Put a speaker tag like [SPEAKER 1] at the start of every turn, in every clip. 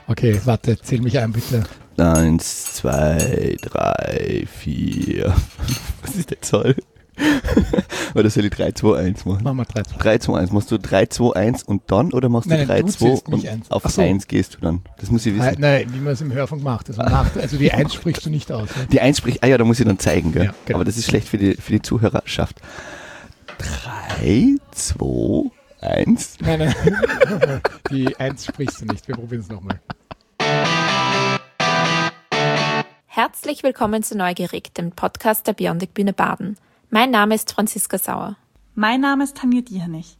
[SPEAKER 1] Okay, warte, zähl mich ein, bitte.
[SPEAKER 2] 1, 2, 3, 4. Was ist der Zoll? Oder soll ich 3, 2, 1 machen?
[SPEAKER 1] Mach mal 3, 2.
[SPEAKER 2] 3, 2, 1. Machst du 3, 2, 1 und dann? Oder machst du 3, 2 und auf 1 gehst du dann? Das muss ich wissen.
[SPEAKER 1] Nein, wie man es im Hörfunk macht. Also die 1 sprichst du nicht aus. Ne?
[SPEAKER 2] Die 1 spricht, da muss ich dann zeigen. Gell?
[SPEAKER 1] Ja, genau.
[SPEAKER 2] Aber das ist schlecht für die Zuhörerschaft. 3, 2, 1.
[SPEAKER 1] Nein. Die 1 sprichst du nicht. Wir probieren es nochmal.
[SPEAKER 3] Herzlich willkommen zu Neugierig, dem Podcast der Biondic Bühne Baden. Mein Name ist Franziska Sauer.
[SPEAKER 4] Mein Name ist Tanja Diernich.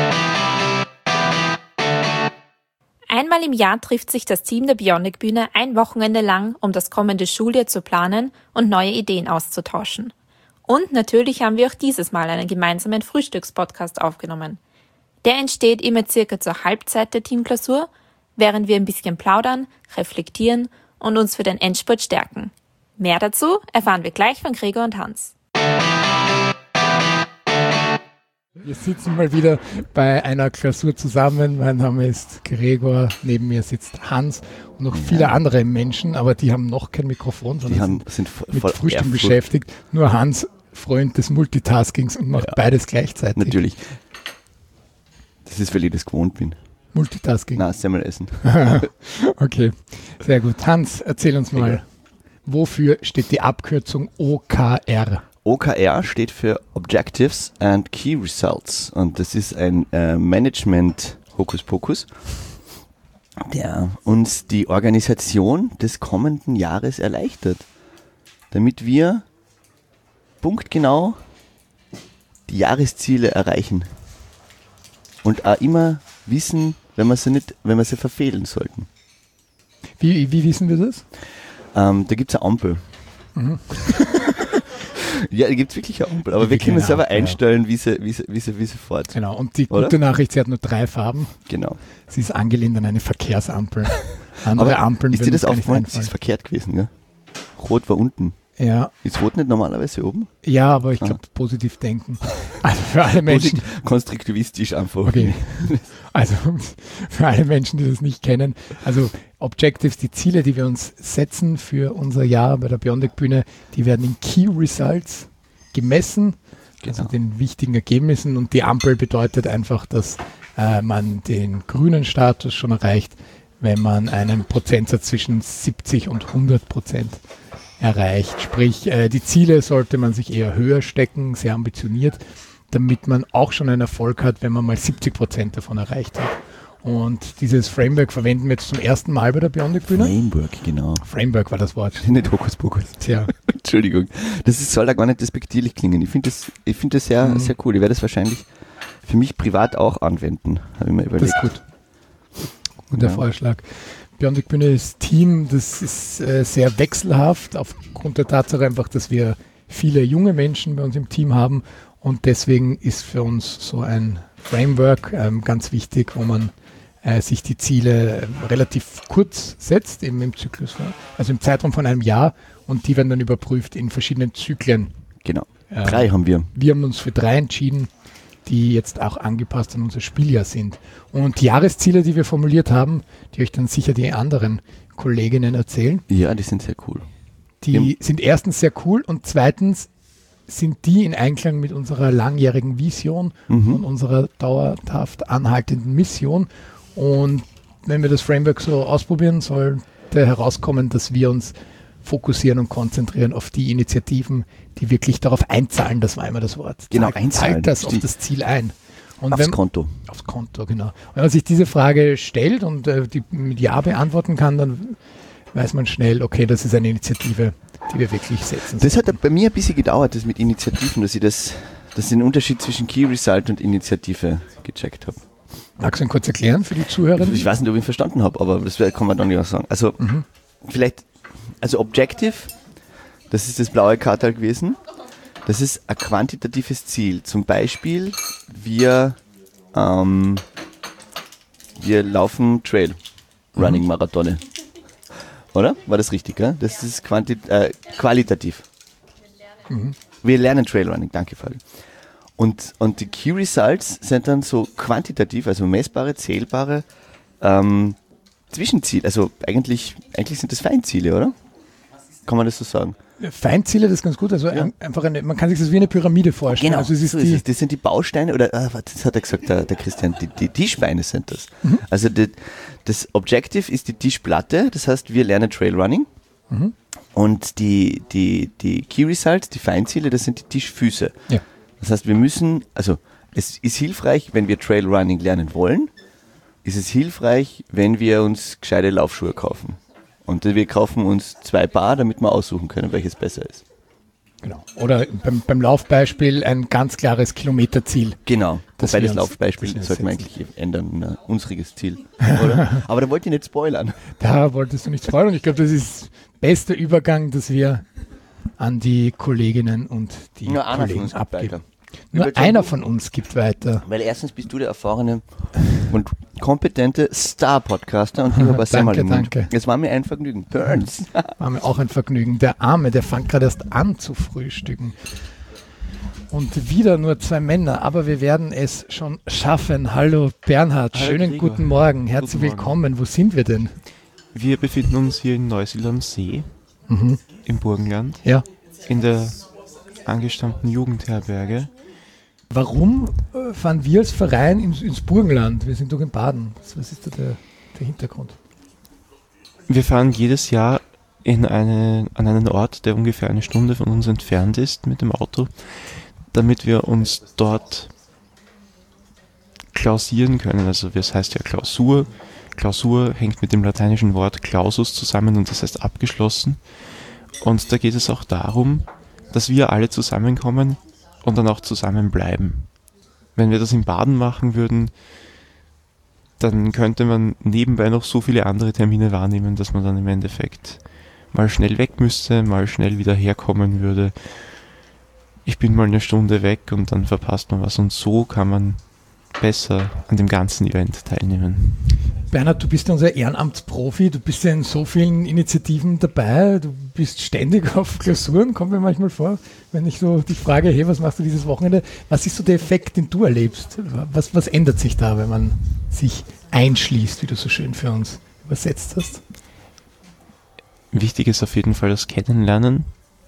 [SPEAKER 3] Einmal im Jahr trifft sich das Team der Biondic Bühne ein Wochenende lang, um das kommende Schuljahr zu planen und neue Ideen auszutauschen. Und natürlich haben wir auch dieses Mal einen gemeinsamen Frühstückspodcast aufgenommen. Der entsteht immer circa zur Halbzeit der Teamklausur, während wir ein bisschen plaudern, reflektieren und uns für den Endspurt stärken. Mehr dazu erfahren wir gleich von Gregor und Hans.
[SPEAKER 1] Wir sitzen mal wieder bei einer Klausur zusammen. Mein Name ist Gregor, neben mir sitzt Hans und noch viele andere Menschen, aber die haben noch kein Mikrofon, sondern sind mit Frühstück beschäftigt. Nur Hans, Freund des Multitaskings und macht beides gleichzeitig.
[SPEAKER 2] Natürlich. Das ist, weil ich das gewohnt bin.
[SPEAKER 1] Multitasking.
[SPEAKER 2] Na, Semmel essen.
[SPEAKER 1] Okay, sehr gut. Hans, erzähl uns mal, wofür steht die Abkürzung OKR?
[SPEAKER 2] OKR steht für Objectives and Key Results und das ist ein Management-Hokuspokus, der uns die Organisation des kommenden Jahres erleichtert, damit wir punktgenau die Jahresziele erreichen und auch immer wissen, wenn wir sie verfehlen sollten.
[SPEAKER 1] Wie wissen wir das?
[SPEAKER 2] Da gibt es eine Ampel. Mhm. Ja, da gibt es wirklich eine Ampel, aber wir können selber einstellen, wie sie fährt.
[SPEAKER 1] Genau, und die gute Nachricht, sie hat nur 3 Farben.
[SPEAKER 2] Genau.
[SPEAKER 1] Sie ist angelehnt an eine Verkehrsampel. Andere Ampeln
[SPEAKER 2] ist dir das aufgefallen? Sie ist verkehrt gewesen, gell? Rot war unten.
[SPEAKER 1] Ja.
[SPEAKER 2] Ist Rot nicht normalerweise oben?
[SPEAKER 1] Ja, aber ich glaube, positiv denken. Also für alle Menschen.
[SPEAKER 2] Konstruktivistisch einfach.
[SPEAKER 1] Okay. Also für alle Menschen, die das nicht kennen. Also Objectives, die Ziele, die wir uns setzen für unser Jahr bei der Biondic Bühne, die werden in Key Results gemessen, also den wichtigen Ergebnissen. Und die Ampel bedeutet einfach, dass man den grünen Status schon erreicht, wenn man einen Prozentsatz zwischen 70 und 100% erreicht. Sprich, die Ziele sollte man sich eher höher stecken, sehr ambitioniert, damit man auch schon einen Erfolg hat, wenn man mal 70% davon erreicht hat. Und dieses Framework verwenden wir jetzt zum ersten Mal bei der Biondic Bühne.
[SPEAKER 2] Framework, genau.
[SPEAKER 1] Framework war das Wort.
[SPEAKER 2] Nicht Hokuspokus.
[SPEAKER 1] Tja.
[SPEAKER 2] Entschuldigung. Soll da gar nicht despektierlich klingen. Ich finde das sehr, sehr cool. Ich werde das wahrscheinlich für mich privat auch anwenden, habe ich mir überlegt.
[SPEAKER 1] Das ist gut. Guter Vorschlag. Biondic Bühne ist Team, das ist sehr wechselhaft, aufgrund der Tatsache einfach, dass wir viele junge Menschen bei uns im Team haben und deswegen ist für uns so ein Framework ganz wichtig, wo man sich die Ziele relativ kurz setzt, eben im Zyklus, also im Zeitraum von einem Jahr und die werden dann überprüft in verschiedenen Zyklen.
[SPEAKER 2] Genau, 3 haben wir.
[SPEAKER 1] Wir haben uns für 3 entschieden, die jetzt auch angepasst an unser Spieljahr sind. Und die Jahresziele, die wir formuliert haben, die euch dann sicher die anderen Kolleginnen erzählen.
[SPEAKER 2] Ja, die sind sehr cool.
[SPEAKER 1] Die sind erstens sehr cool und zweitens sind die in Einklang mit unserer langjährigen Vision und unserer dauerhaft anhaltenden Mission. Und wenn wir das Framework so ausprobieren, sollte herauskommen, dass wir uns fokussieren und konzentrieren auf die Initiativen, die wirklich darauf einzahlen, das war immer das Wort.
[SPEAKER 2] Genau, einzahlen.
[SPEAKER 1] Zahlt das auf das Ziel ein. Und
[SPEAKER 2] aufs Konto.
[SPEAKER 1] Aufs Konto, genau. Wenn man sich diese Frage stellt und die mit Ja beantworten kann, dann weiß man schnell, okay, das ist eine Initiative, die wir wirklich setzen.
[SPEAKER 2] Das hat bei mir ein bisschen gedauert, das mit Initiativen, dass ich den Unterschied zwischen Key Result und Initiative gecheckt habe.
[SPEAKER 1] Magst du ihn kurz erklären für die Zuhörer?
[SPEAKER 2] Ich weiß nicht, ob ich ihn verstanden habe, aber das kann man dann ja sagen. Also also Objective, das ist das blaue Kartal gewesen, das ist ein quantitatives Ziel. Zum Beispiel, wir laufen Trail Running Marathone. Oder? War das richtig? Gell? Das ist qualitativ. Wir lernen Trailrunning, danke Fabi. Und die Key Results sind dann so quantitativ, also messbare, zählbare Zwischenziel, also eigentlich sind das Feinziele, oder? Kann man das so sagen?
[SPEAKER 1] Feinziele, das ist ganz gut. Also einfach man kann sich das wie eine Pyramide vorstellen.
[SPEAKER 2] Genau,
[SPEAKER 1] also es ist
[SPEAKER 2] so ist es. Das sind die Bausteine, oder das hat er gesagt, der Christian, die Tischbeine sind das. Also das Objective ist die Tischplatte, das heißt, wir lernen Trailrunning. Und die Key Results, die Feinziele, das sind die Tischfüße.
[SPEAKER 1] Ja.
[SPEAKER 2] Das heißt, es ist hilfreich, wenn wir Trailrunning lernen wollen, ist es hilfreich, wenn wir uns gescheite Laufschuhe kaufen. Und wir kaufen uns 2 Paar, damit wir aussuchen können, welches besser ist.
[SPEAKER 1] Genau. Oder beim Laufbeispiel ein ganz klares Kilometerziel.
[SPEAKER 2] Genau. Wobei das
[SPEAKER 1] uns
[SPEAKER 2] Laufbeispiel sollte man eigentlich ändern, unseres Ziel. Oder? Aber da wollte ich nicht spoilern.
[SPEAKER 1] Da wolltest du nicht spoilern. Ich glaube, das ist bester Übergang, dass wir an die Kolleginnen und die
[SPEAKER 2] Nur einer von
[SPEAKER 1] Kollegen
[SPEAKER 2] uns gibt
[SPEAKER 1] abgeben.
[SPEAKER 2] weiter.
[SPEAKER 1] Nur einer von uns gibt weiter.
[SPEAKER 2] Weil erstens bist du der erfahrene und kompetente Star-Podcaster und ich habe ein Semmel im Mund.
[SPEAKER 1] Danke.
[SPEAKER 2] Es war mir ein Vergnügen. Burns.
[SPEAKER 1] War mir auch ein Vergnügen. Der Arme, der fängt gerade erst an zu frühstücken. Und wieder nur 2 Männer, aber wir werden es schon schaffen. Hallo Bernhard,
[SPEAKER 5] Hallo
[SPEAKER 1] schönen
[SPEAKER 5] Gregor.
[SPEAKER 1] guten Morgen. Herzlich
[SPEAKER 5] Guten Morgen.
[SPEAKER 1] willkommen. Wo sind wir denn?
[SPEAKER 5] Wir befinden uns hier in Neusiedl am See, im Burgenland,
[SPEAKER 1] Ja.
[SPEAKER 5] in der angestammten Jugendherberge.
[SPEAKER 1] Warum fahren wir als Verein ins Burgenland? Wir sind doch in Baden. Was ist da der Hintergrund?
[SPEAKER 5] Wir fahren jedes Jahr an einen Ort, der ungefähr 1 Stunde von uns entfernt ist mit dem Auto, damit wir uns dort klausieren können. Also das heißt ja Klausur. Klausur hängt mit dem lateinischen Wort clausus zusammen und das heißt abgeschlossen. Und da geht es auch darum, dass wir alle zusammenkommen und dann auch zusammenbleiben. Wenn wir das in Baden machen würden, dann könnte man nebenbei noch so viele andere Termine wahrnehmen, dass man dann im Endeffekt mal schnell weg müsste, mal schnell wieder herkommen würde. Ich bin mal 1 Stunde weg und dann verpasst man was. Und so kann man besser an dem ganzen Event teilnehmen.
[SPEAKER 1] Bernhard, du bist ja unser Ehrenamtsprofi, du bist ja in so vielen Initiativen dabei, du bist ständig auf Klausuren, kommt mir manchmal vor, wenn ich so die Frage, hey, was machst du dieses Wochenende? Was ist so der Effekt, den du erlebst? Was ändert sich da, wenn man sich einschließt, wie du so schön für uns übersetzt hast?
[SPEAKER 5] Wichtig ist auf jeden Fall das Kennenlernen.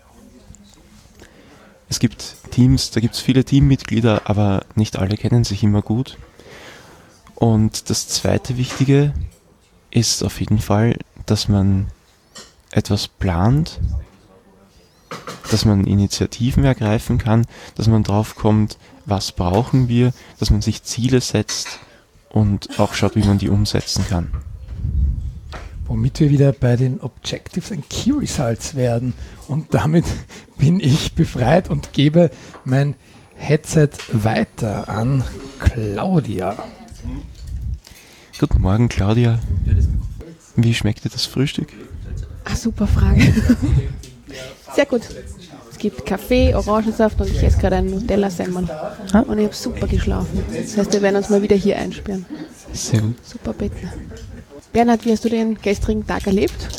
[SPEAKER 5] Es gibt Teams, da gibt es viele Teammitglieder, aber nicht alle kennen sich immer gut. Und das zweite Wichtige ist auf jeden Fall, dass man etwas plant, dass man Initiativen ergreifen kann, dass man drauf kommt, was brauchen wir, dass man sich Ziele setzt und auch schaut, wie man die umsetzen kann.
[SPEAKER 1] Womit wir wieder bei den Objectives and Key Results werden. Und damit bin ich befreit und gebe mein Headset weiter an Claudia.
[SPEAKER 5] Guten Morgen, Claudia. Wie schmeckt dir das Frühstück?
[SPEAKER 6] Ach, super Frage. Sehr gut. Es gibt Kaffee, Orangensaft und ich esse gerade einen Nutella-Semmel. Und ich habe super geschlafen. Das heißt, wir werden uns mal wieder hier einsperren.
[SPEAKER 5] Sehr gut.
[SPEAKER 6] Super Betten. Bernhard, wie hast du den gestrigen Tag erlebt?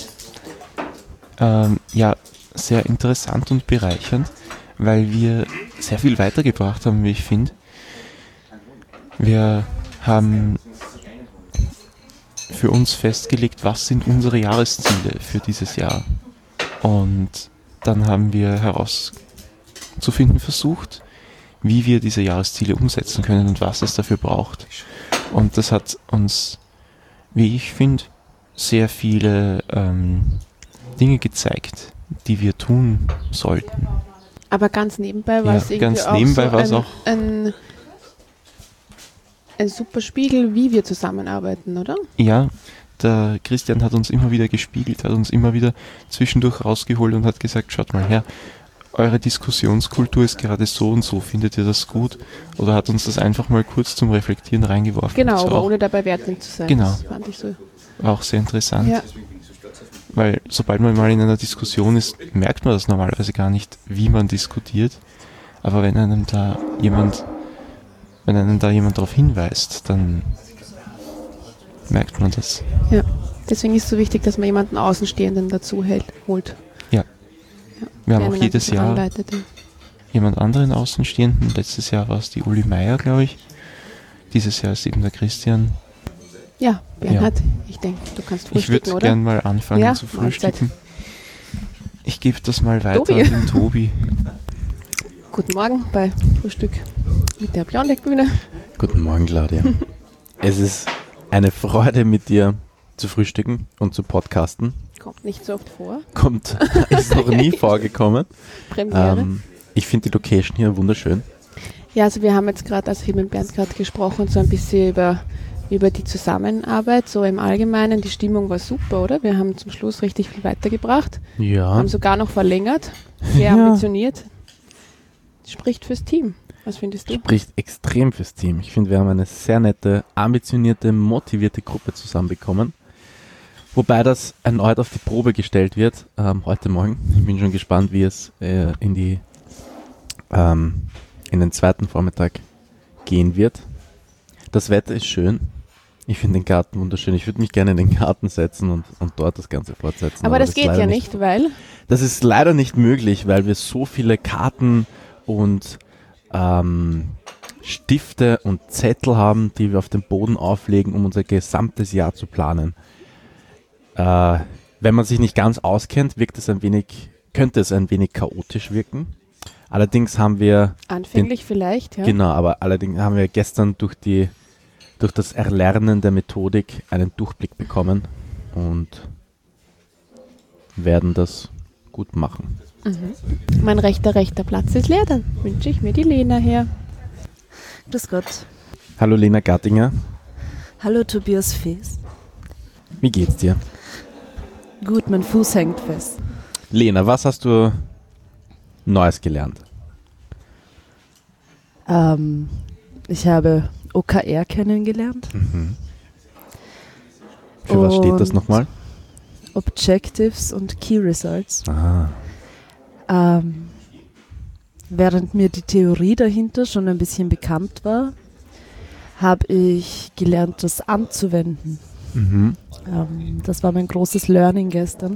[SPEAKER 5] Ja, sehr interessant und bereichernd, weil wir sehr viel weitergebracht haben, wie ich finde. Wir haben für uns festgelegt, was sind unsere Jahresziele für dieses Jahr. Und dann haben wir herauszufinden versucht, wie wir diese Jahresziele umsetzen können und was es dafür braucht. Und das hat uns, wie ich finde, sehr viele Dinge gezeigt, die wir tun sollten.
[SPEAKER 6] Aber ganz nebenbei war
[SPEAKER 5] Ja,
[SPEAKER 6] es irgendwie
[SPEAKER 5] ganz nebenbei war es
[SPEAKER 6] auch
[SPEAKER 5] auch-
[SPEAKER 6] ein super Spiegel, wie wir zusammenarbeiten, oder?
[SPEAKER 5] Ja, der Christian hat uns immer wieder gespiegelt, hat uns immer wieder zwischendurch rausgeholt und hat gesagt, schaut mal her, eure Diskussionskultur ist gerade so und so, findet ihr das gut? Oder hat uns das einfach mal kurz zum Reflektieren reingeworfen.
[SPEAKER 6] Genau,
[SPEAKER 5] Das war
[SPEAKER 6] aber
[SPEAKER 5] auch,
[SPEAKER 6] ohne dabei wertend zu sein.
[SPEAKER 5] Genau.
[SPEAKER 6] Das fand ich so.
[SPEAKER 5] war auch sehr interessant,
[SPEAKER 6] Ja.
[SPEAKER 5] weil sobald man mal in einer Diskussion ist, merkt man das normalerweise gar nicht, wie man diskutiert. Aber wenn einem da jemand darauf hinweist, dann merkt man das.
[SPEAKER 6] Ja. Deswegen ist es so wichtig, dass man jemanden Außenstehenden dazu holt.
[SPEAKER 5] Ja. Wir haben
[SPEAKER 6] der
[SPEAKER 5] auch
[SPEAKER 6] einen
[SPEAKER 5] jedes
[SPEAKER 6] ein bisschen
[SPEAKER 5] Jahr
[SPEAKER 6] anleitet, ja.
[SPEAKER 5] jemand anderen Außenstehenden. Letztes Jahr war es die Uli Meier, glaube ich. Dieses Jahr ist eben der Christian.
[SPEAKER 6] Ja, Bernhard, ich denke, du kannst
[SPEAKER 5] Ich
[SPEAKER 6] frühstücken,
[SPEAKER 5] würde
[SPEAKER 6] oder?
[SPEAKER 5] gerne mal anfangen
[SPEAKER 6] Ja,
[SPEAKER 5] zu frühstücken. Ich gebe das mal weiter
[SPEAKER 6] Tobi.
[SPEAKER 5] an den Tobi.
[SPEAKER 6] Guten Morgen bei Frühstück mit der Biondeck-Bühne.
[SPEAKER 7] Guten Morgen, Claudia. Es ist eine Freude, mit dir zu frühstücken und zu podcasten.
[SPEAKER 6] Kommt nicht so oft vor.
[SPEAKER 7] Ist noch nie vorgekommen.
[SPEAKER 6] Premiere.
[SPEAKER 7] Ich finde die Location hier wunderschön.
[SPEAKER 6] Ja, also wir haben jetzt gerade, also ich mit Bernd gerade gesprochen, so ein bisschen über die Zusammenarbeit, so im Allgemeinen. Die Stimmung war super, oder? Wir haben zum Schluss richtig viel weitergebracht.
[SPEAKER 7] Ja.
[SPEAKER 6] Haben sogar noch verlängert. Sehr ambitioniert. Spricht fürs Team. Was findest du?
[SPEAKER 7] Spricht extrem fürs Team. Ich finde, wir haben eine sehr nette, ambitionierte, motivierte Gruppe zusammenbekommen. Wobei das erneut auf die Probe gestellt wird, heute Morgen. Ich bin schon gespannt, wie es in den zweiten Vormittag gehen wird. Das Wetter ist schön. Ich finde den Garten wunderschön. Ich würde mich gerne in den Garten setzen und dort das Ganze fortsetzen.
[SPEAKER 6] Aber das
[SPEAKER 7] ist
[SPEAKER 6] geht
[SPEAKER 7] leider
[SPEAKER 6] ja nicht, weil
[SPEAKER 7] Das ist leider nicht möglich, weil wir so viele Karten und Stifte und Zettel haben, die wir auf den Boden auflegen, um unser gesamtes Jahr zu planen. Wenn man sich nicht ganz auskennt, könnte es ein wenig chaotisch wirken. Allerdings haben wir
[SPEAKER 6] anfänglich vielleicht, ja.
[SPEAKER 7] Genau, aber allerdings haben wir gestern durch das Erlernen der Methodik einen Durchblick bekommen und werden das gut machen.
[SPEAKER 6] Mein rechter Platz ist leer, dann wünsche ich mir die Lena her.
[SPEAKER 8] Grüß Gott.
[SPEAKER 7] Hallo Lena Gattinger,
[SPEAKER 8] Hallo Tobias Fees.
[SPEAKER 7] wie geht's dir?
[SPEAKER 8] Gut, mein Fuß hängt fest.
[SPEAKER 7] Lena, was hast du Neues gelernt?
[SPEAKER 8] Ich habe OKR kennengelernt.
[SPEAKER 7] Für was steht das
[SPEAKER 8] Und
[SPEAKER 7] nochmal?
[SPEAKER 8] Objectives und Key Results.
[SPEAKER 7] Ah,
[SPEAKER 8] Während mir die Theorie dahinter schon ein bisschen bekannt war, habe ich gelernt, das anzuwenden. Das war mein großes Learning gestern.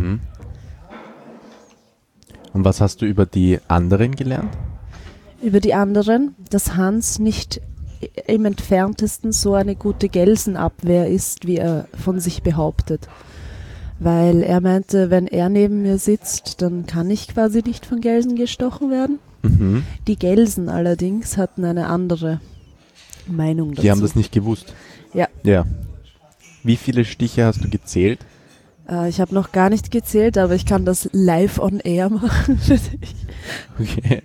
[SPEAKER 7] Und was hast du über die anderen gelernt?
[SPEAKER 8] Über die anderen, dass Hans nicht im Entferntesten so eine gute Gelsenabwehr ist, wie er von sich behauptet. Weil er meinte, wenn er neben mir sitzt, dann kann ich quasi nicht von Gelsen gestochen werden. Die Gelsen allerdings hatten eine andere Meinung dazu.
[SPEAKER 7] Die haben das nicht gewusst.
[SPEAKER 8] Ja.
[SPEAKER 7] Ja. Wie viele Stiche hast du gezählt?
[SPEAKER 8] Ich habe noch gar nicht gezählt, aber ich kann das live on air machen.
[SPEAKER 7] Okay.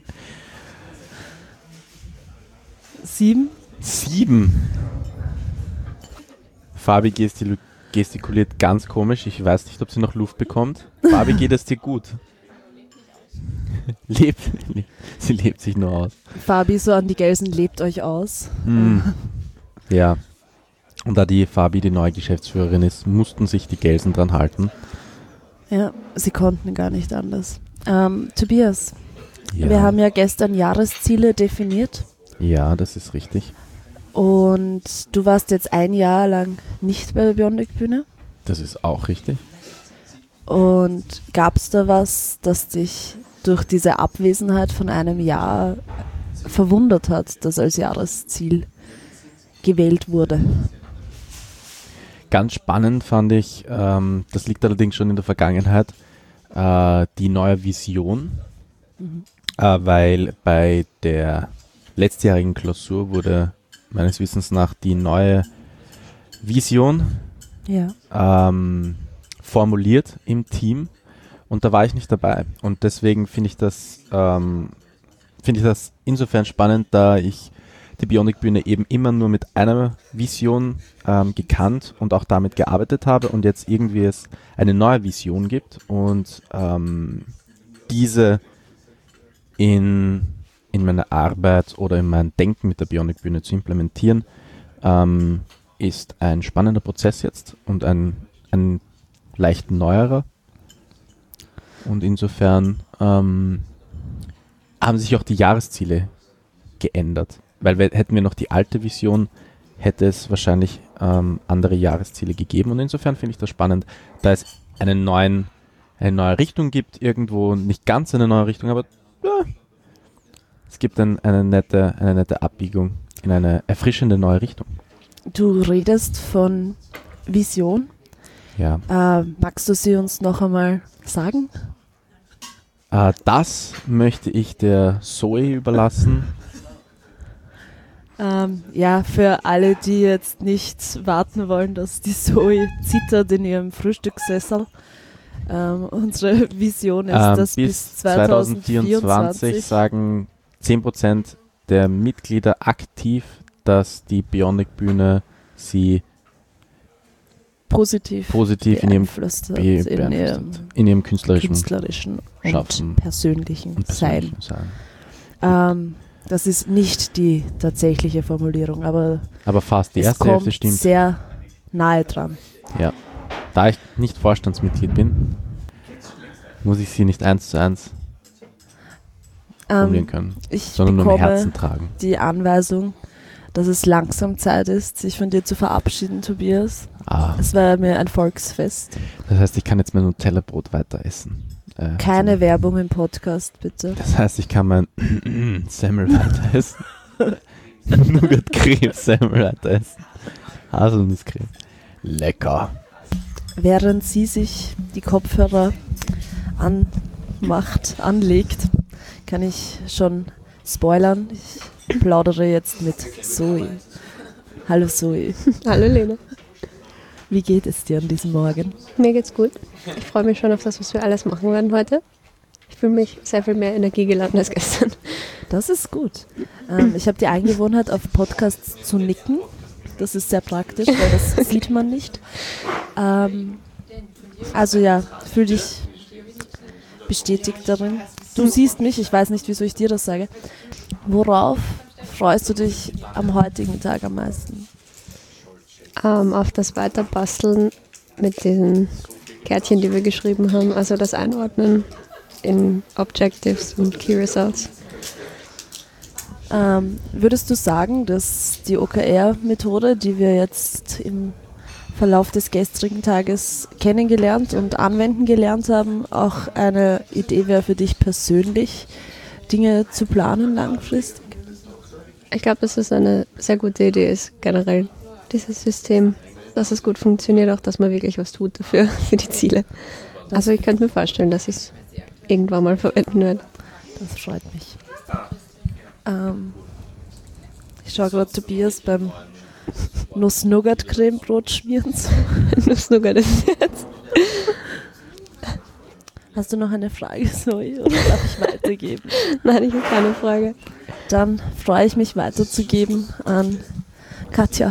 [SPEAKER 8] 7.
[SPEAKER 7] 7. Fabi gestikuliert ganz komisch. Ich weiß nicht, ob sie noch Luft bekommt. Fabi, geht es dir gut? Sie lebt sich nur aus.
[SPEAKER 8] Fabi, so an die Gelsen, lebt euch aus.
[SPEAKER 7] Ja. Und da die Fabi die neue Geschäftsführerin ist, mussten sich die Gelsen dran halten.
[SPEAKER 8] Ja, sie konnten gar nicht anders. Tobias,
[SPEAKER 7] Ja.
[SPEAKER 8] wir haben ja gestern Jahresziele definiert.
[SPEAKER 7] Ja, das ist richtig.
[SPEAKER 8] Und du warst jetzt ein Jahr lang nicht bei der Biondeck-Bühne.
[SPEAKER 7] Das ist auch richtig.
[SPEAKER 8] Und gab es da was, das dich durch diese Abwesenheit von einem Jahr verwundert hat, das als Jahresziel gewählt wurde?
[SPEAKER 7] Ganz spannend fand ich, das liegt allerdings schon in der Vergangenheit, die neue Vision, weil bei der letztjährigen Klausur wurde meines Wissens nach die neue Vision
[SPEAKER 8] Ja.
[SPEAKER 7] formuliert im Team und da war ich nicht dabei und deswegen finde ich das insofern spannend, da ich die Biondeck-Bühne eben immer nur mit einer Vision gekannt und auch damit gearbeitet habe und jetzt irgendwie es eine neue Vision gibt und diese in meine Arbeit oder in mein Denken mit der Biondeck-Bühne zu implementieren, ist ein spannender Prozess jetzt und ein leicht neuerer. Und insofern haben sich auch die Jahresziele geändert. Weil hätten wir noch die alte Vision, hätte es wahrscheinlich andere Jahresziele gegeben. Und insofern finde ich das spannend, da es eine neue Richtung gibt, irgendwo nicht ganz eine neue Richtung, aber es gibt eine nette Abbiegung in eine erfrischende neue Richtung.
[SPEAKER 8] du redest von Vision.
[SPEAKER 7] Ja.
[SPEAKER 8] Magst du sie uns noch einmal sagen?
[SPEAKER 7] Das möchte ich der Zoe überlassen.
[SPEAKER 8] Ja, für alle, die jetzt nicht warten wollen, dass die Zoe zittert in ihrem Frühstückssessel. Unsere Vision ist, dass bis 2024
[SPEAKER 7] sagen 10% der Mitglieder aktiv, dass die Bionic-Bühne sie
[SPEAKER 8] positiv
[SPEAKER 7] in ihrem,
[SPEAKER 8] beeinflusst hat,
[SPEAKER 7] in ihrem künstlerischen
[SPEAKER 8] Schaffen und persönlichen Sein. Das ist nicht die tatsächliche Formulierung, aber
[SPEAKER 7] fast die
[SPEAKER 8] es
[SPEAKER 7] erste
[SPEAKER 8] kommt
[SPEAKER 7] Hälfte stimmt.
[SPEAKER 8] Sehr nahe dran.
[SPEAKER 7] Ja. Da ich nicht Vorstandsmitglied bin, muss ich sie nicht 1:1 formulieren können, sondern nur im Herzen tragen.
[SPEAKER 8] Die Anweisung, dass es langsam Zeit ist, sich von dir zu verabschieden, Tobias. Es war mir ein Volksfest.
[SPEAKER 7] Das heißt, ich kann jetzt mein Nutella-Brot weiter essen.
[SPEAKER 8] Keine Werbung im Podcast, bitte.
[SPEAKER 7] Das heißt, ich kann mein Semmel weiter essen. Nougat-Creme-Semmel weiter essen. Haselnusscreme. Lecker.
[SPEAKER 8] Während sie sich die Kopfhörer anlegt, kann ich schon spoilern. Ich plaudere jetzt mit Zoe. Hallo Zoe.
[SPEAKER 6] Hallo Lena.
[SPEAKER 8] Wie geht es dir an diesem Morgen?
[SPEAKER 6] Mir geht's gut. Ich freue mich schon auf das, was wir alles machen werden heute. Ich fühle mich sehr viel mehr energiegeladen als gestern.
[SPEAKER 8] Das ist gut. Ich habe die Angewohnheit, auf Podcasts zu nicken. Das ist sehr praktisch, weil das sieht man nicht. Also ja, fühl dich bestätigt darin. Du siehst mich, ich weiß nicht, wieso ich dir das sage. Worauf freust du dich am heutigen Tag am meisten?
[SPEAKER 6] Auf das Weiterbasteln mit diesen Kärtchen, die wir geschrieben haben. Also das Einordnen in Objectives und Key Results.
[SPEAKER 8] Würdest du sagen, dass die OKR-Methode, die wir jetzt im Verlauf des gestrigen Tages kennengelernt und anwenden gelernt haben, auch eine Idee wäre für dich persönlich, Dinge zu planen langfristig?
[SPEAKER 6] Ich glaube, dass es eine sehr gute Idee ist, generell dieses System, dass es gut funktioniert, auch dass man wirklich was tut dafür, für die Ziele. Also ich könnte mir vorstellen, dass ich es irgendwann mal verwenden werde.
[SPEAKER 8] Das freut mich. Ich schaue gerade Tobias beim Nuss-Nougat-Creme-Brot schmieren zu.
[SPEAKER 6] Nuss-Nougat ist jetzt.
[SPEAKER 8] Hast du noch eine Frage, Zoe, oder darf ich weitergeben?
[SPEAKER 6] Nein, ich habe keine Frage.
[SPEAKER 8] Dann freue ich mich weiterzugeben an Katja.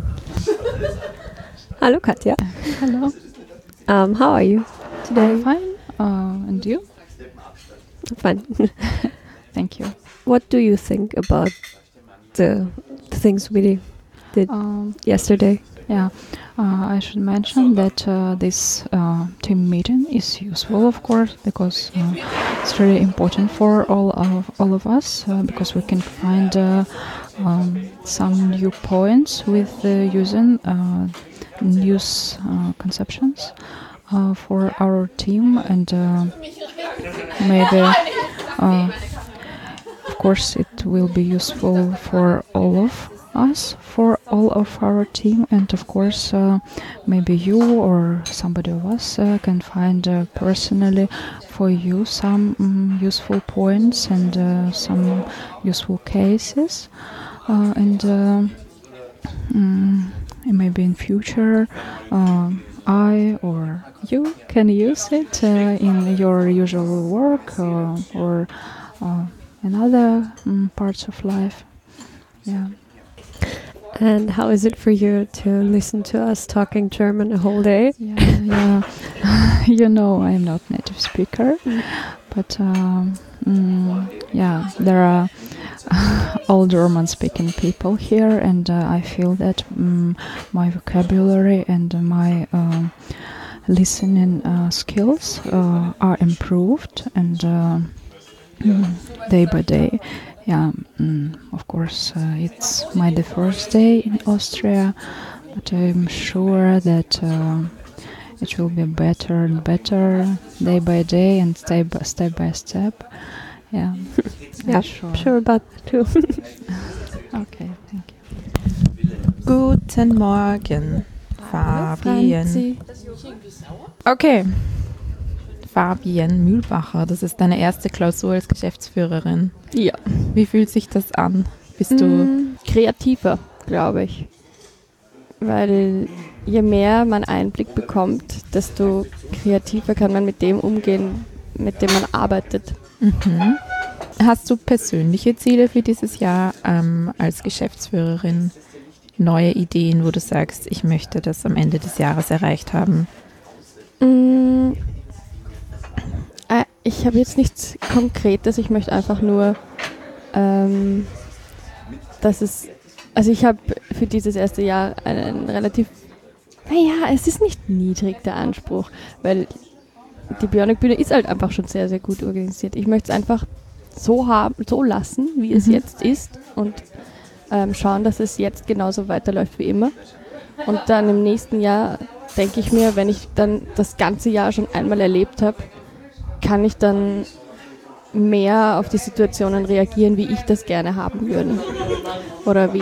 [SPEAKER 6] Hallo Katja.
[SPEAKER 9] Hello.
[SPEAKER 6] How are you today?
[SPEAKER 9] Fine. And you?
[SPEAKER 6] Fine.
[SPEAKER 9] Thank you.
[SPEAKER 6] What do you think about the things we did yesterday?
[SPEAKER 9] Yeah, I should mention that this team meeting is useful, of course, because it's really important for all of us, because we can find some new points with using news conceptions for our team, and maybe, of course, it will be useful for all of us, for all of our team, and of course maybe you or somebody of us can find personally for you some useful points and some useful cases, and maybe in future I or you can use it in your usual work or in other parts of life. Yeah.
[SPEAKER 6] And how is it for you to listen to us talking German a whole day?
[SPEAKER 9] Yeah. You know, I'm not native speaker, but yeah, there are all German-speaking people here, and I feel that my vocabulary and my listening skills are improved, and day by day. Yeah, of course, it's the first day in Austria, but I'm sure that it will be better and better day by day and step by step. Yeah,
[SPEAKER 6] yeah,
[SPEAKER 9] sure.
[SPEAKER 6] Sure about that too.
[SPEAKER 9] Okay, thank you.
[SPEAKER 3] Guten Morgen, Fabian. Okay. Fabian Mühlbacher, das ist deine erste Klausur als Geschäftsführerin.
[SPEAKER 6] Ja.
[SPEAKER 3] Wie fühlt sich das an? Bist du
[SPEAKER 6] kreativer, glaube ich. Weil je mehr man Einblick bekommt, desto kreativer kann man mit dem umgehen, mit dem man arbeitet.
[SPEAKER 3] Mhm. Hast du persönliche Ziele für dieses Jahr als Geschäftsführerin? Neue Ideen, wo du sagst, ich möchte das am Ende des Jahres erreicht haben?
[SPEAKER 6] Ich habe jetzt nichts Konkretes, ich möchte einfach nur, ich habe für dieses erste Jahr einen relativ, es ist nicht niedrig der Anspruch, weil die Bionic-Bühne ist halt einfach schon sehr, sehr gut organisiert. Ich möchte es einfach so lassen, wie es jetzt ist und schauen, dass es jetzt genauso weiterläuft wie immer. Und dann im nächsten Jahr denke ich mir, wenn ich dann das ganze Jahr schon einmal erlebt habe, kann ich dann mehr auf die Situationen reagieren, wie ich das gerne haben würde. Oder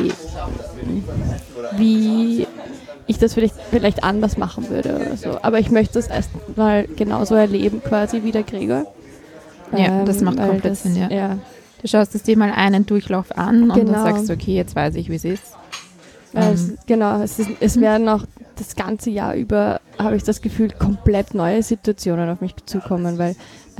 [SPEAKER 6] wie ich das vielleicht anders machen würde oder so. Aber ich möchte das erstmal genauso erleben quasi wie der Gregor.
[SPEAKER 3] Ja, das macht komplett Sinn, ja. Du schaust es dir mal einen Durchlauf an und dann sagst du, okay, jetzt weiß ich, wie es ist.
[SPEAKER 6] Es werden auch das ganze Jahr über, habe ich das Gefühl, komplett neue Situationen auf mich zukommen, weil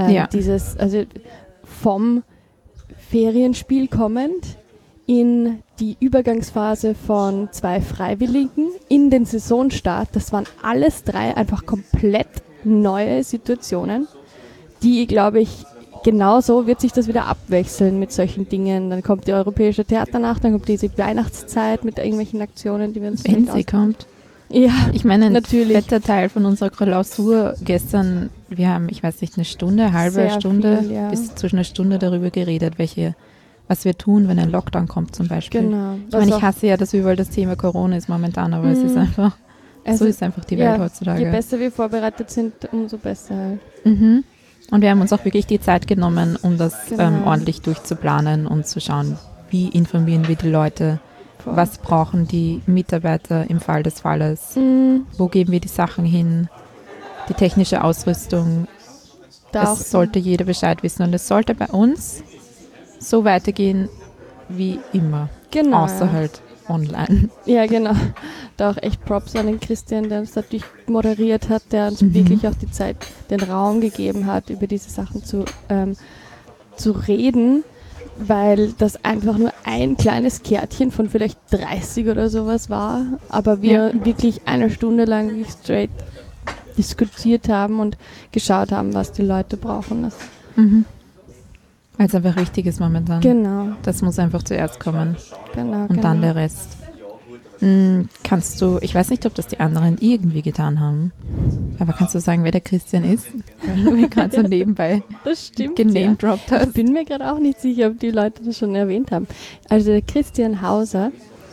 [SPEAKER 6] vom Ferienspiel kommend in die Übergangsphase von 2 Freiwilligen in den Saisonstart, das waren alles 3 einfach komplett neue Situationen, die, glaube ich, genauso wird sich das wieder abwechseln mit solchen Dingen. Dann kommt die Europäische Theaternacht, dann kommt diese Weihnachtszeit mit irgendwelchen Aktionen, die wir uns
[SPEAKER 3] wenn sie kommt.
[SPEAKER 6] Ja,
[SPEAKER 3] ich meine,
[SPEAKER 6] natürlich.
[SPEAKER 3] Ein fetter Teil von unserer Klausur gestern, wir haben, ich weiß nicht, eine halbe Stunde, bis zu einer Stunde darüber geredet, was wir tun, wenn ein Lockdown kommt zum Beispiel.
[SPEAKER 6] Genau.
[SPEAKER 3] Ich meine, ich hasse ja, dass überall das Thema Corona ist momentan, aber es ist einfach, so ist einfach die Welt heutzutage.
[SPEAKER 6] Je besser wir vorbereitet sind, umso besser halt.
[SPEAKER 3] Mhm. Und wir haben uns auch wirklich die Zeit genommen, um das ordentlich durchzuplanen und zu schauen, wie informieren wir die Leute, was brauchen die Mitarbeiter im Fall des Falles, wo geben wir die Sachen hin, die technische Ausrüstung. Das sollte jeder Bescheid wissen und es sollte bei uns so weitergehen wie immer, außer halt online.
[SPEAKER 6] Ja, genau. Da auch echt Props an den Christian, der uns natürlich moderiert hat, der uns wirklich auch die Zeit, den Raum gegeben hat, über diese Sachen zu reden, weil das einfach nur ein kleines Kärtchen von vielleicht 30 oder sowas war, aber wir wirklich 1 Stunde lang wirklich straight diskutiert haben und geschaut haben, was die Leute brauchen.
[SPEAKER 3] Weil es einfach wichtig ist momentan.
[SPEAKER 6] Genau.
[SPEAKER 3] Das muss einfach zuerst kommen.
[SPEAKER 6] Genau.
[SPEAKER 3] Und dann der Rest. Kannst du, ich weiß nicht, ob das die anderen irgendwie getan haben, aber kannst du sagen, wer der Christian ist? Weil du mir gerade so nebenbei genamedroppt hast.
[SPEAKER 6] Ich bin mir gerade auch nicht sicher, ob die Leute das schon erwähnt haben. Also der Christian Hauser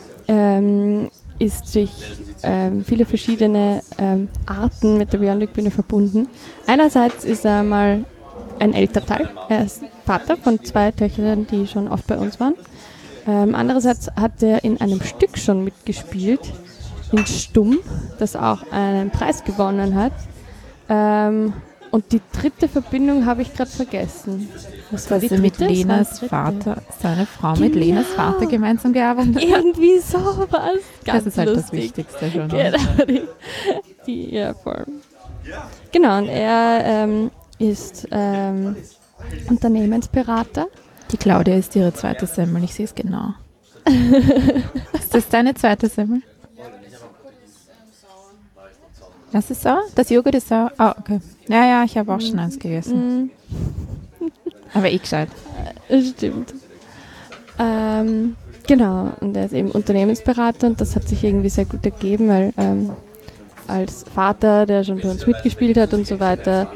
[SPEAKER 6] ist durch viele verschiedene Arten mit der Bionic-Bühne verbunden. Einerseits ist er mal ein Elternteil. Er ist Vater von 2 Töchtern, die schon oft bei uns waren. Andererseits hat er in einem Stück schon mitgespielt, in Stumm, das auch einen Preis gewonnen hat. Und die dritte Verbindung habe ich gerade vergessen. Was war die dritte?
[SPEAKER 3] Mit Lenas Vater, seine Frau mit Lenas Vater gemeinsam gearbeitet hat.
[SPEAKER 6] Irgendwie sowas.
[SPEAKER 3] Das ist halt
[SPEAKER 6] lustig.
[SPEAKER 3] Das Wichtigste schon.
[SPEAKER 6] Genau, voll. Genau, und er ist Unternehmensberater.
[SPEAKER 3] Die Claudia ist ihre zweite Semmel, ich sehe es genau. Ist das deine zweite Semmel? Das ist sauer? Das Joghurt ist sauer? Ah, okay. Ja, ich habe auch schon eins gegessen. Aber gescheit.
[SPEAKER 6] Stimmt. Genau, und er ist eben Unternehmensberater und das hat sich irgendwie sehr gut ergeben, weil als Vater, der schon bei uns mitgespielt hat und so weiter,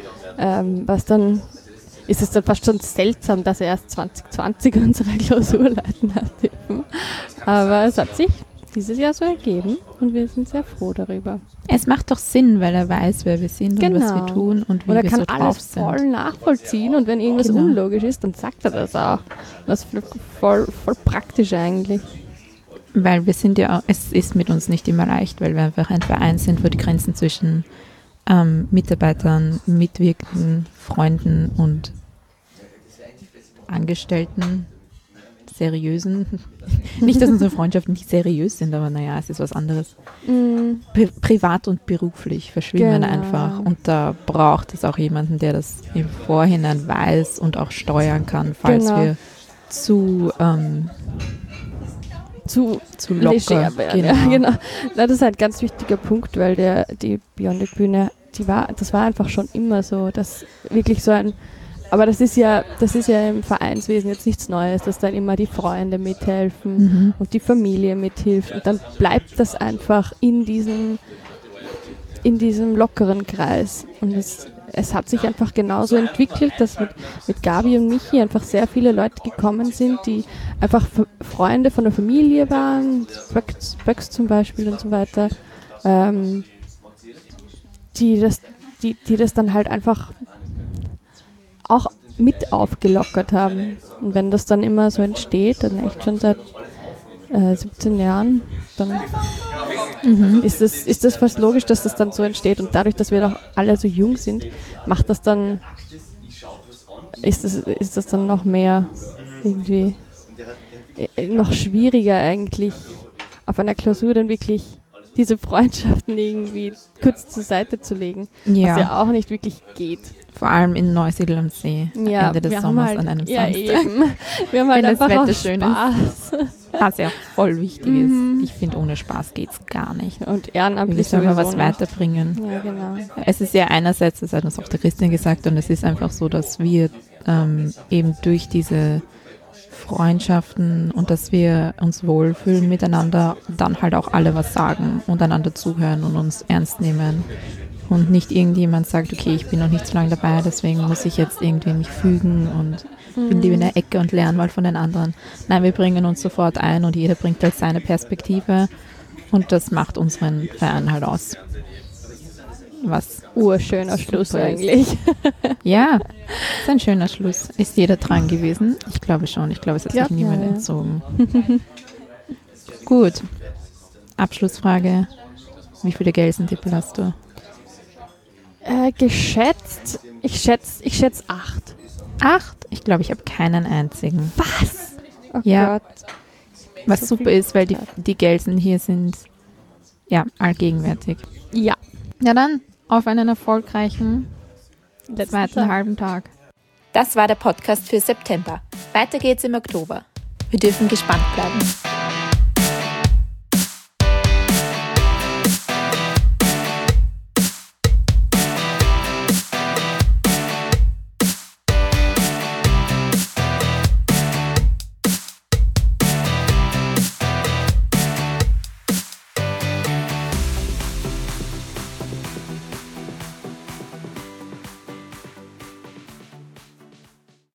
[SPEAKER 6] ist es dann fast schon seltsam, dass er erst 2020 unsere Klausur leiten hat. Aber es hat sich dieses Jahr so ergeben und wir sind sehr froh darüber.
[SPEAKER 3] Es macht doch Sinn, weil er weiß, wer wir sind und was wir tun und wie wir so drauf sind.
[SPEAKER 6] Und er kann alles voll nachvollziehen und wenn irgendwas unlogisch ist, dann sagt er das auch. Das ist voll praktisch eigentlich.
[SPEAKER 3] Weil wir sind ja, es ist mit uns nicht immer leicht, weil wir einfach ein Verein sind, wo die Grenzen zwischen Mitarbeitern, Mitwirkenden, Freunden und Angestellten, seriösen, nicht, dass unsere Freundschaften nicht seriös sind, aber naja, es ist was anderes. Privat und beruflich verschwimmen einfach und da braucht es auch jemanden, der das im Vorhinein weiß und auch steuern kann, falls wir zu locker
[SPEAKER 6] werden. Ja, genau. Das ist ein ganz wichtiger Punkt, weil die Bionic-Bühne, das war einfach schon immer so, dass wirklich so ein, aber das ist ja im Vereinswesen jetzt nichts Neues, dass dann immer die Freunde mithelfen und die Familie mithilft und dann bleibt das einfach in diesem lockeren Kreis und es hat sich einfach genauso entwickelt, dass mit Gabi und Michi einfach sehr viele Leute gekommen sind, die einfach Freunde von der Familie waren, Böcks zum Beispiel und so weiter, die das dann halt einfach auch mit aufgelockert haben. Und wenn das dann immer so entsteht, dann echt schon seit 17 Jahren, dann ist das fast logisch, dass das dann so entsteht. Und dadurch, dass wir doch alle so jung sind, ist das dann noch mehr irgendwie noch schwieriger eigentlich auf einer Klausur dann wirklich diese Freundschaften irgendwie kurz zur Seite zu legen, was ja auch nicht wirklich geht.
[SPEAKER 3] Vor allem in Neusiedl am See, Ende des Sommers an einem Samstag.
[SPEAKER 6] Eben. Wir haben halt
[SPEAKER 3] wenn
[SPEAKER 6] einfach
[SPEAKER 3] das Wetter
[SPEAKER 6] auch
[SPEAKER 3] schön
[SPEAKER 6] Spaß.
[SPEAKER 3] Was ja voll wichtig ist. Ich finde, ohne Spaß geht es gar nicht.
[SPEAKER 6] Und ehrenamtlich
[SPEAKER 3] wir müssen mal was
[SPEAKER 6] nicht
[SPEAKER 3] weiterbringen.
[SPEAKER 6] Ja, genau.
[SPEAKER 3] Es ist ja einerseits, das hat uns auch der Christian gesagt, und es ist einfach so, dass wir eben durch diese Freundschaften und dass wir uns wohlfühlen miteinander, dann halt auch alle was sagen und einander zuhören und uns ernst nehmen. Und nicht irgendjemand sagt, okay, ich bin noch nicht so lange dabei, deswegen muss ich jetzt irgendwie mich fügen und bin lieber in der Ecke und lerne mal von den anderen. Nein, wir bringen uns sofort ein und jeder bringt halt seine Perspektive und das macht unseren Verein halt aus. Was
[SPEAKER 6] urschöner Schluss eigentlich.
[SPEAKER 3] Ja, ist ein schöner Schluss. Ist jeder dran gewesen? Ich glaube schon. Ich glaube, es hat sich niemand entzogen. Gut. Abschlussfrage. Wie viele Gelsen-Tippel hast du?
[SPEAKER 6] Geschätzt? Ich schätze 8.
[SPEAKER 3] 8? Ich glaube, ich habe keinen einzigen.
[SPEAKER 6] Was? Oh
[SPEAKER 3] ja.
[SPEAKER 6] Gott.
[SPEAKER 3] Was so super ist, weil die Gelsen hier sind allgegenwärtig.
[SPEAKER 6] Ja.
[SPEAKER 3] Ja, dann auf einen erfolgreichen zweiten halben Tag. Das war der Podcast für September. Weiter geht's im Oktober. Wir dürfen gespannt bleiben.